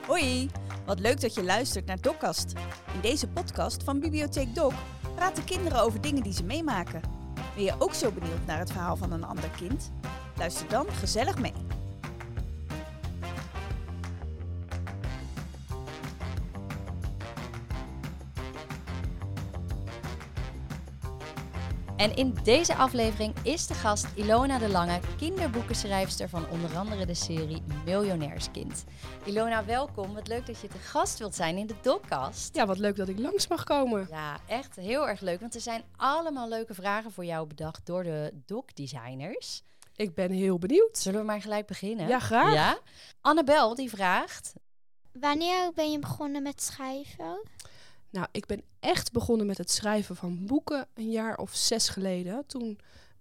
Hoi, wat leuk dat je luistert naar Dokkast. In deze podcast van Bibliotheek Dok praten kinderen over dingen die ze meemaken. Ben je ook zo benieuwd naar het verhaal van een ander kind? Luister dan gezellig mee. En in deze aflevering is de gast Ilona de Lange, kinderboekenschrijfster van onder andere de serie Miljonairskind. Ilona, welkom. Wat leuk dat je te gast wilt zijn in de Dokkast. Ja, wat leuk dat ik langs mag komen. Ja, echt heel erg leuk, want er zijn allemaal leuke vragen voor jou bedacht door de dokdesigners. Ik ben heel benieuwd. Zullen we maar gelijk beginnen? Ja, graag. Ja? Annabel die vraagt... Wanneer ben je begonnen met schrijven? Nou, ik ben echt begonnen met het schrijven van boeken een jaar of 6 geleden. Toen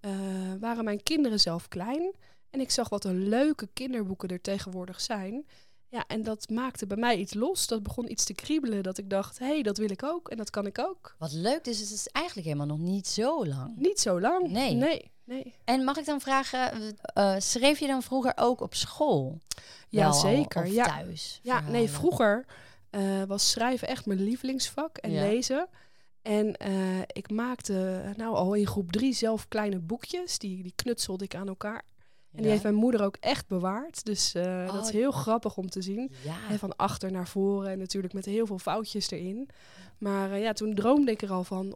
waren mijn kinderen zelf klein. En ik zag wat een leuke kinderboeken er tegenwoordig zijn. Ja, en dat maakte bij mij iets los. Dat begon iets te kriebelen. Dat ik dacht, hé, dat wil ik ook en dat kan ik ook. Wat leuk, dus het is eigenlijk helemaal nog niet zo lang. Niet zo lang. Nee. En mag ik dan vragen, schreef je dan vroeger ook op school? Ja, Wel, zeker. of Ja. thuis? Ja, nee, verhalen? vroeger was schrijven echt mijn lievelingsvak en Ja. lezen. En ik maakte al in groep 3 zelf kleine boekjes. Die knutselde ik aan elkaar. En die heeft mijn moeder ook echt bewaard. Dus dat is heel grappig om te zien. Ja. En van achter naar voren en natuurlijk met heel veel foutjes erin. Maar toen droomde ik er al van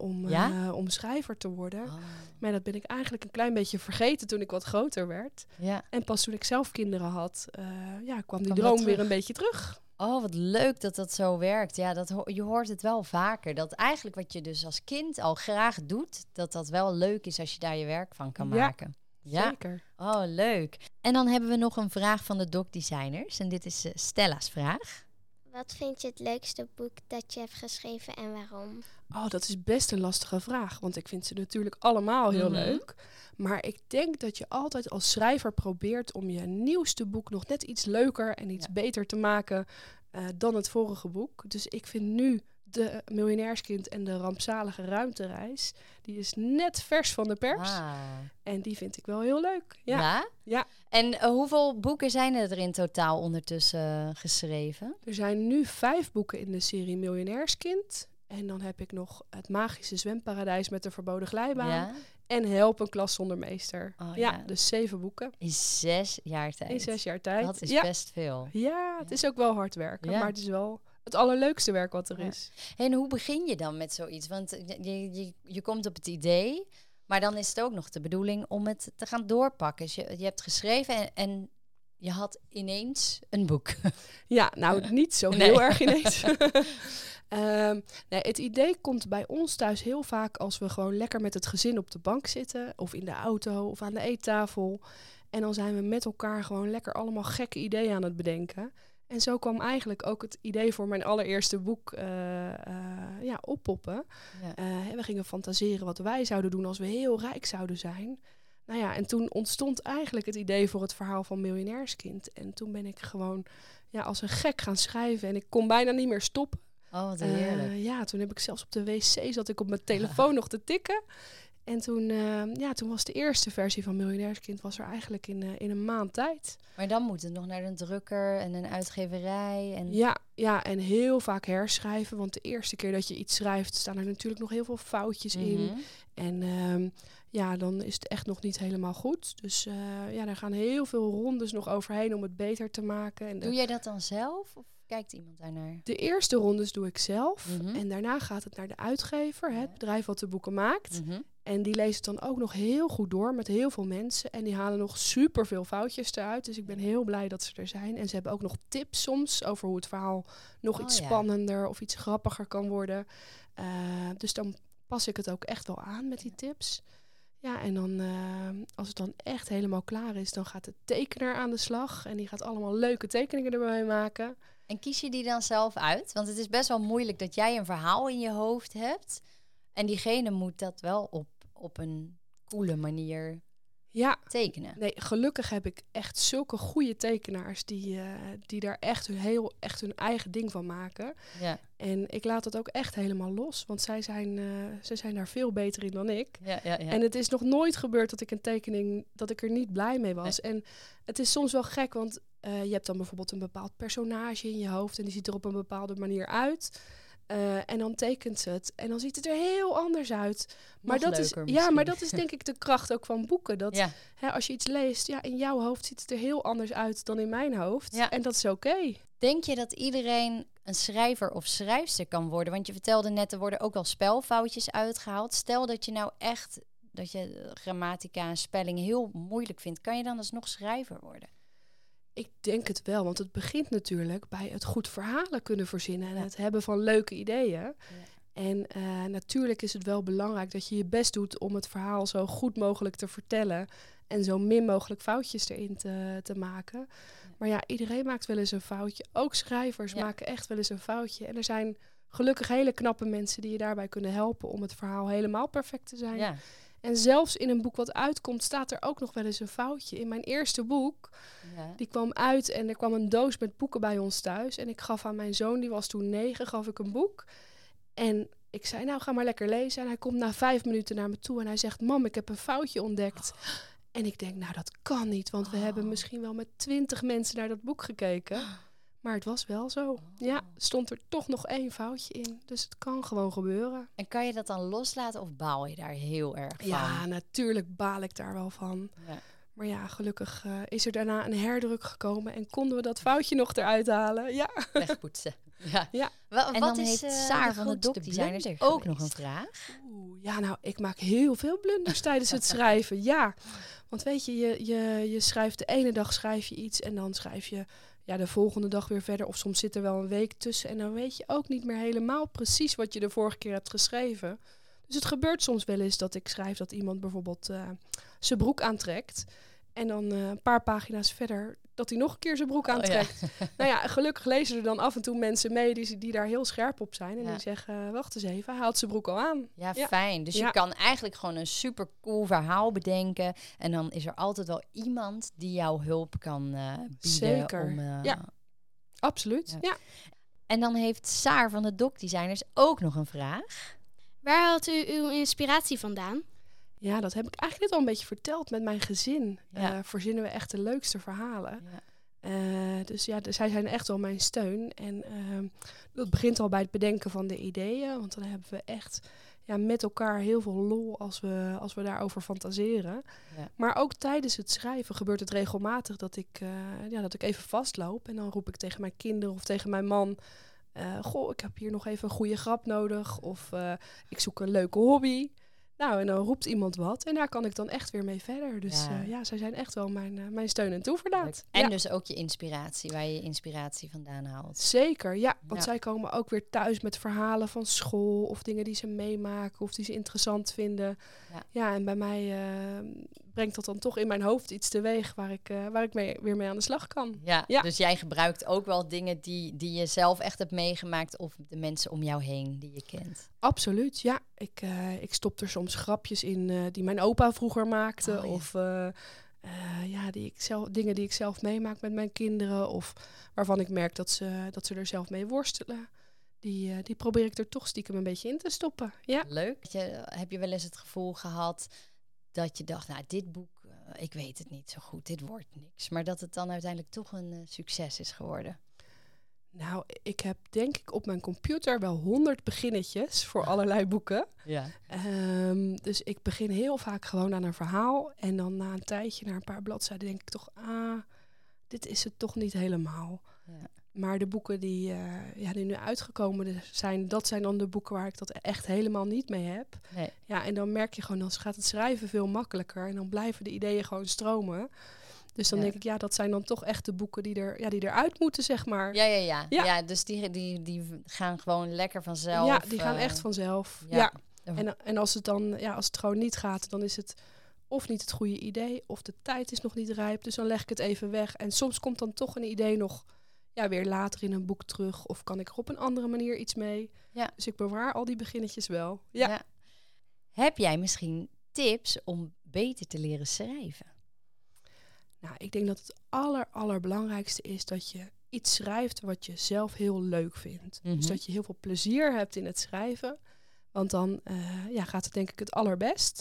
om schrijver te worden. Oh. Maar dat ben ik eigenlijk een klein beetje vergeten toen ik wat groter werd. Ja. En pas toen ik zelf kinderen had, kwam die dat droom weer terug? een beetje terug. Oh, wat leuk dat dat zo werkt. Ja, je hoort het wel vaker. Dat eigenlijk wat je dus als kind al graag doet, dat wel leuk is als je daar je werk van kan Ja. maken. Ja, Zeker. oh leuk. En dan hebben we nog een vraag van de dokdesigners. En dit is Stella's vraag. Wat vind je het leukste boek dat je hebt geschreven en waarom? Oh, dat is best een lastige vraag. Want ik vind ze natuurlijk allemaal heel leuk. Maar ik denk dat je altijd als schrijver probeert om je nieuwste boek nog net iets leuker en iets beter te maken dan het vorige boek. Dus ik vind nu De Miljonairskind en De Rampzalige Ruimtereis, die is net vers van de pers. Ah. En die vind ik wel heel leuk. Ja. Ja? Ja. En hoeveel boeken zijn er in totaal ondertussen geschreven? Er zijn nu 5 boeken in de serie Miljonairskind. En dan heb ik nog Het Magische Zwemparadijs met de Verboden Glijbaan. Ja? En Help een klas zonder meester. Oh, ja, ja. dus 7 boeken In 6 jaar tijd. in 6 jaar tijd. Dat is ja. best veel. Ja, het is ook wel hard werken. Ja. Maar het is wel het allerleukste werk wat er Ja. is. En hoe begin je dan met zoiets? Want je komt op het idee, maar dan is het ook nog de bedoeling om het te gaan doorpakken. Dus je hebt geschreven en je had ineens een boek. Ja, nou niet zo Nee. heel erg ineens. Nee, het idee komt bij ons thuis heel vaak als we gewoon lekker met het gezin op de bank zitten. Of in de auto of aan de eettafel. En dan zijn we met elkaar gewoon lekker allemaal gekke ideeën aan het bedenken. En zo kwam eigenlijk ook het idee voor mijn allereerste boek oppoppen. Ja. We gingen fantaseren wat wij zouden doen als we heel rijk zouden zijn. Nou ja, en toen ontstond eigenlijk het idee voor het verhaal van Miljonairskind. En toen ben ik gewoon als een gek gaan schrijven. En ik kon bijna niet meer stoppen. Oh, wat heerlijk. Toen heb ik zelfs op de wc zat ik op mijn telefoon nog te tikken. En toen was de eerste versie van Miljonairskind was er eigenlijk in een maand tijd. Maar dan moet het nog naar een drukker en een uitgeverij. En... Ja, en heel vaak herschrijven. Want de eerste keer dat je iets schrijft, staan er natuurlijk nog heel veel foutjes in. En dan is het echt nog niet helemaal goed. Dus daar gaan heel veel rondes nog overheen om het beter te maken. En Doe jij dat dan zelf of kijkt iemand daarnaar? de eerste rondes doe ik zelf. Mhm. En daarna gaat het naar de uitgever, het bedrijf wat de boeken maakt. Mhm. En die leest het dan ook nog heel goed door met heel veel mensen. En die halen nog superveel foutjes eruit. Dus ik ben heel blij dat ze er zijn. En ze hebben ook nog tips soms over hoe het verhaal nog iets spannender of iets grappiger kan worden. Dus dan pas ik het ook echt wel aan met die tips. Ja, en dan als het dan echt helemaal klaar is, dan gaat de tekenaar aan de slag. En die gaat allemaal leuke tekeningen erbij maken. En kies je die dan zelf uit? Want het is best wel moeilijk dat jij een verhaal in je hoofd hebt. En diegene moet dat wel op een coole manier tekenen. Nee, gelukkig heb ik echt zulke goede tekenaars die daar echt hun eigen ding van maken. Ja. En ik laat het ook echt helemaal los, want zij zijn daar veel beter in dan ik. Ja. En het is nog nooit gebeurd dat ik een tekening, dat ik er niet blij mee was. Nee. En het is soms wel gek, want Je hebt dan bijvoorbeeld een bepaald personage in je hoofd en die ziet er op een bepaalde manier uit. En dan tekent ze het. En dan ziet het er heel anders uit. Maar dat is denk ik de kracht ook van boeken. Dat als je iets leest, in jouw hoofd ziet het er heel anders uit dan in mijn hoofd. Ja. En dat is oké. Denk je dat iedereen een schrijver of schrijfster kan worden? Want je vertelde net, er worden ook al spelfoutjes uitgehaald. Stel dat je nou echt, dat je grammatica en spelling heel moeilijk vindt. Kan je dan alsnog schrijver worden? Ik denk het wel, want het begint natuurlijk bij het goed verhalen kunnen verzinnen en het hebben van leuke ideeën. Ja. En natuurlijk is het wel belangrijk dat je je best doet om het verhaal zo goed mogelijk te vertellen en zo min mogelijk foutjes erin te maken. Ja. Maar iedereen maakt wel eens een foutje. Ook schrijvers maken echt wel eens een foutje. En er zijn gelukkig hele knappe mensen die je daarbij kunnen helpen om het verhaal helemaal perfect te zijn. Ja. En zelfs in een boek wat uitkomt, staat er ook nog wel eens een foutje. In mijn eerste boek, die kwam uit en er kwam een doos met boeken bij ons thuis. En ik gaf aan mijn zoon, die was toen 9, gaf ik een boek. En ik zei, nou ga maar lekker lezen. En hij komt na 5 minuten naar me toe en hij zegt, mam, ik heb een foutje ontdekt. En ik denk, nou dat kan niet, want we hebben misschien wel met 20 mensen naar dat boek gekeken. Maar het was wel zo. Ja, stond er toch nog 1 foutje in. Dus het kan gewoon gebeuren. En kan je dat dan loslaten of baal je daar heel erg van? Ja, natuurlijk baal ik daar wel van. Ja. Maar gelukkig is er daarna een herdruk gekomen en konden we dat foutje nog eruit halen. Ja. Wegpoetsen. Ja. En wat heeft Saar van de Dokdesigners ook nog een vraag? Ik maak heel veel blunders tijdens het schrijven. Ja, want weet je, je schrijft de ene dag schrijf je iets en dan schrijf je de volgende dag weer verder. Of soms zit er wel een week tussen en dan weet je ook niet meer helemaal precies wat je de vorige keer hebt geschreven. Dus het gebeurt soms wel eens dat ik schrijf dat iemand bijvoorbeeld zijn broek aantrekt. En dan een paar pagina's verder dat hij nog een keer zijn broek aantrekt. Gelukkig lezen er dan af en toe mensen mee die daar heel scherp op zijn. En die zeggen, wacht eens even, hij haalt zijn broek al aan. Ja, fijn. Dus je kan eigenlijk gewoon een super cool verhaal bedenken. En dan is er altijd wel iemand die jouw hulp kan bieden. Zeker, absoluut. Ja. En dan heeft Saar van de Dokdesigners ook nog een vraag. Waar haalt u uw inspiratie vandaan? Ja, dat heb ik eigenlijk net al een beetje verteld met mijn gezin. Verzinnen we echt de leukste verhalen. Ja. Dus zij zijn echt wel mijn steun. En dat begint al bij het bedenken van de ideeën. Want dan hebben we echt met elkaar heel veel lol als we daarover fantaseren. Ja. Maar ook tijdens het schrijven gebeurt het regelmatig dat ik even vastloop. En dan roep ik tegen mijn kinderen of tegen mijn man, ik heb hier nog even een goede grap nodig. Of ik zoek een leuke hobby. Nou, en dan roept iemand wat en daar kan ik dan echt weer mee verder. Dus zij zijn echt wel mijn steun en toeverlaat. En dus ook je inspiratie, waar je je inspiratie vandaan haalt. Zeker, want zij komen ook weer thuis met verhalen van school of dingen die ze meemaken of die ze interessant vinden. Ja, en bij mij brengt dat dan toch in mijn hoofd iets teweeg waar ik weer mee aan de slag kan. Ja, dus jij gebruikt ook wel dingen die je zelf echt hebt meegemaakt of de mensen om jou heen die je kent. Absoluut, ja. Ik stop er soms grapjes in die mijn opa vroeger maakte. Of dingen die ik zelf meemaak met mijn kinderen. Of waarvan ik merk dat ze er zelf mee worstelen. Die probeer ik er toch stiekem een beetje in te stoppen. Ja. Leuk. Heb je wel eens het gevoel gehad dat je dacht, nou dit boek, ik weet het niet zo goed, dit wordt niks. Maar dat het dan uiteindelijk toch een succes is geworden? Nou, ik heb denk ik op mijn computer wel 100 beginnetjes voor allerlei boeken. Ja. Dus ik begin heel vaak gewoon aan een verhaal. En dan na een tijdje, na een paar bladzijden, denk ik toch, dit is het toch niet helemaal. Ja. Maar de boeken die nu uitgekomen zijn, dat zijn dan de boeken waar ik dat echt helemaal niet mee heb. Nee. Ja, en dan merk je gewoon, dan gaat het schrijven veel makkelijker. En dan blijven de ideeën gewoon stromen. Dus dan denk ik, dat zijn dan toch echt de boeken die eruit moeten, zeg maar. Ja, dus die gaan gewoon lekker vanzelf. Ja, die gaan echt vanzelf. Ja. En als het dan, als het gewoon niet gaat, dan is het of niet het goede idee, of de tijd is nog niet rijp. Dus dan leg ik het even weg. En soms komt dan toch een idee nog weer later in een boek terug. Of kan ik er op een andere manier iets mee. Ja. Dus ik bewaar al die beginnetjes wel. Ja. Heb jij misschien tips om beter te leren schrijven? Nou, ik denk dat het allerbelangrijkste is dat je iets schrijft wat je zelf heel leuk vindt. Mm-hmm. Dus dat je heel veel plezier hebt in het schrijven. Want dan gaat het denk ik het allerbest.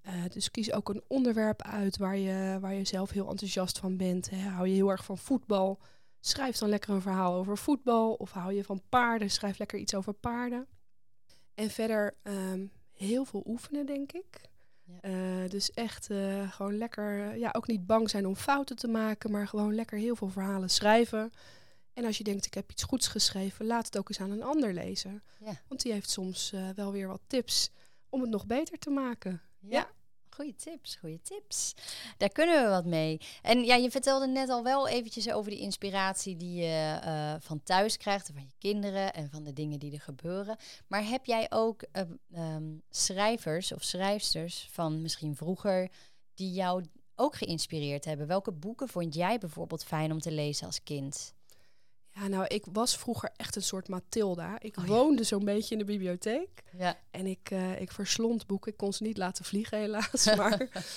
Dus kies ook een onderwerp uit waar je zelf heel enthousiast van bent. Hè. Hou je heel erg van voetbal, schrijf dan lekker een verhaal over voetbal. Of hou je van paarden, schrijf lekker iets over paarden. En verder heel veel oefenen, denk ik. Ja. Dus echt gewoon lekker, ook niet bang zijn om fouten te maken, maar gewoon lekker heel veel verhalen schrijven. En als je denkt, ik heb iets goeds geschreven, laat het ook eens aan een ander lezen. Ja. Want die heeft soms wel weer wat tips om het nog beter te maken. Ja. Goeie tips. Daar kunnen we wat mee. En ja, je vertelde net al wel eventjes over die inspiratie die je van thuis krijgt, van je kinderen en van de dingen die er gebeuren. Maar heb jij ook schrijvers of schrijfsters van misschien vroeger die jou ook geïnspireerd hebben? Welke boeken vond jij bijvoorbeeld fijn om te lezen als kind? Ja, nou, ik was vroeger echt een soort Mathilda. Ik woonde zo'n beetje in de bibliotheek. Ja. En ik verslond boeken. Ik kon ze niet laten vliegen, helaas. Maar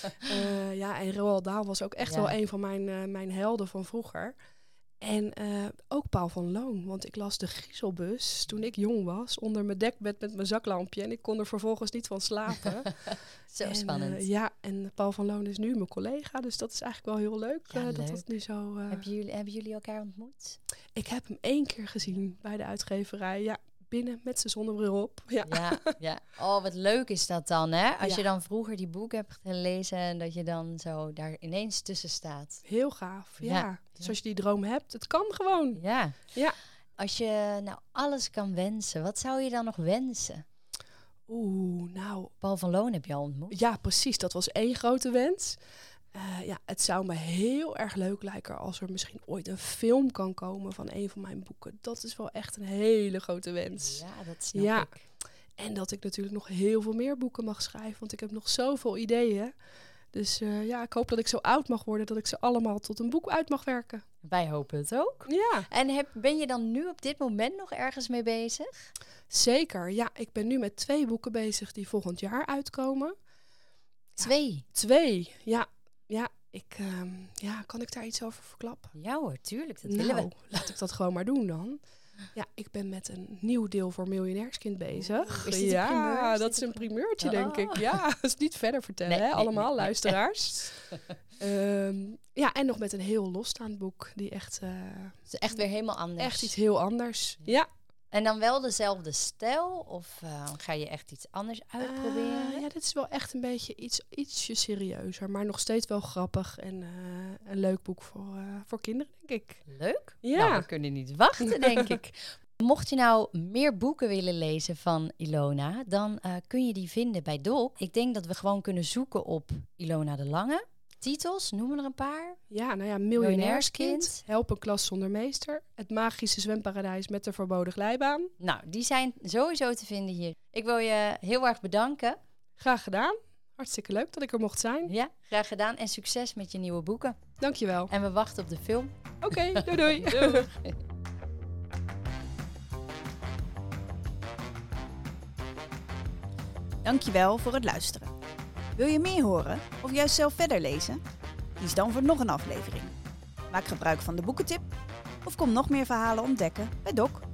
en Roald Dahl was ook echt wel een van mijn helden van vroeger. En ook Paul van Loon. Want ik las de Griezelbus toen ik jong was. Onder mijn dekbed met mijn zaklampje. En ik kon er vervolgens niet van slapen. Zo spannend. En Paul van Loon is nu mijn collega. Dus dat is eigenlijk wel heel leuk. Leuk. Dat het nu zo... Hebben jullie elkaar ontmoet? Ik heb hem 1 keer gezien bij de uitgeverij. Ja, binnen met zijn zonnebril op. Ja. Oh, wat leuk is dat dan, hè? Als je dan vroeger die boek hebt gelezen en dat je dan zo daar ineens tussen staat. Heel gaaf, ja. Dus als je die droom hebt, het kan gewoon. Ja. Als je nou alles kan wensen, wat zou je dan nog wensen? Paul van Loon heb je al ontmoet. Ja, precies. Dat was 1 grote wens. Het zou me heel erg leuk lijken als er misschien ooit een film kan komen van een van mijn boeken. Dat is wel echt een hele grote wens. Ja, dat snap ik. En dat ik natuurlijk nog heel veel meer boeken mag schrijven, want ik heb nog zoveel ideeën. Dus ik hoop dat ik zo oud mag worden dat ik ze allemaal tot een boek uit mag werken. Wij hopen het ook. Ja. En ben je dan nu op dit moment nog ergens mee bezig? Zeker, ja. Ik ben nu met 2 boeken bezig die volgend jaar uitkomen. 2? 2, ja. Kan ik daar iets over verklappen? Ja hoor, tuurlijk. Dat willen we. Laat ik dat gewoon maar doen dan. Ja, ik ben met een nieuw deel voor Miljonairskind bezig. Is dit een primeur? Dat is een primeurtje, denk ik. Ja, dat is niet verder vertellen, hè? Allemaal luisteraars. En nog met een heel losstaand boek. Die echt... Het is echt weer helemaal anders. Echt iets heel anders, ja. En dan wel dezelfde stijl? Of ga je echt iets anders uitproberen? Dit is wel echt een beetje ietsje serieuzer. Maar nog steeds wel grappig. En een leuk boek voor kinderen, denk ik. Leuk? Ja. Nou, we kunnen niet wachten, denk ik. Mocht je nou meer boeken willen lezen van Ilona, dan kun je die vinden bij Doc. Ik denk dat we gewoon kunnen zoeken op Ilona de Lange. Titels, noemen er een paar. Ja, Miljonairskind, Help een klas zonder meester, Het magische zwemparadijs met de verboden glijbaan. Nou, die zijn sowieso te vinden hier. Ik wil je heel erg bedanken. Graag gedaan. Hartstikke leuk dat ik er mocht zijn. Ja, graag gedaan en succes met je nieuwe boeken. Dankjewel. En we wachten op de film. Oké, doei. Doei. Dankjewel voor het luisteren. Wil je meer horen of juist zelf verder lezen? Kies dan voor nog een aflevering. Maak gebruik van de boekentip of kom nog meer verhalen ontdekken bij Doc.